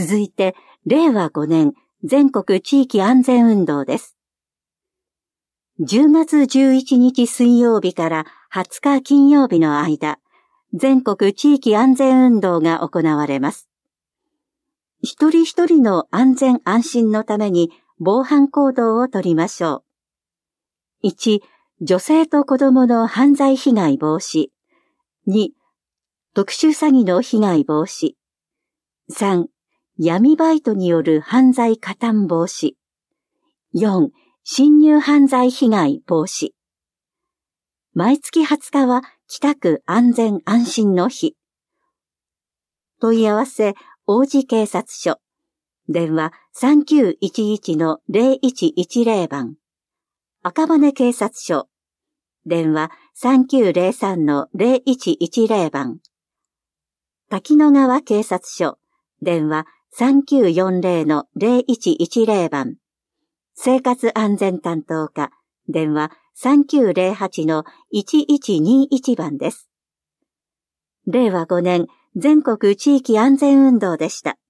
続いて、令和5年全国地域安全運動です。10月11日水曜日から20日金曜日の間、全国地域安全運動が行われます。一人一人の安全安心のために防犯行動をとりましょう。1、女性と子供の犯罪被害防止。2、特殊詐欺の被害防止。3、闇バイトによる犯罪加担防止。4、侵入犯罪被害防止。毎月20日は北区安全安心の日。問い合わせ、王子警察署。電話 3911-0110 番。赤羽警察署。電話 3903-0110 番。滝野川警察署。電話 3940-0110 番。生活安全担当課。電話 3908-1121 番です。令和5年全国地域安全運動でした。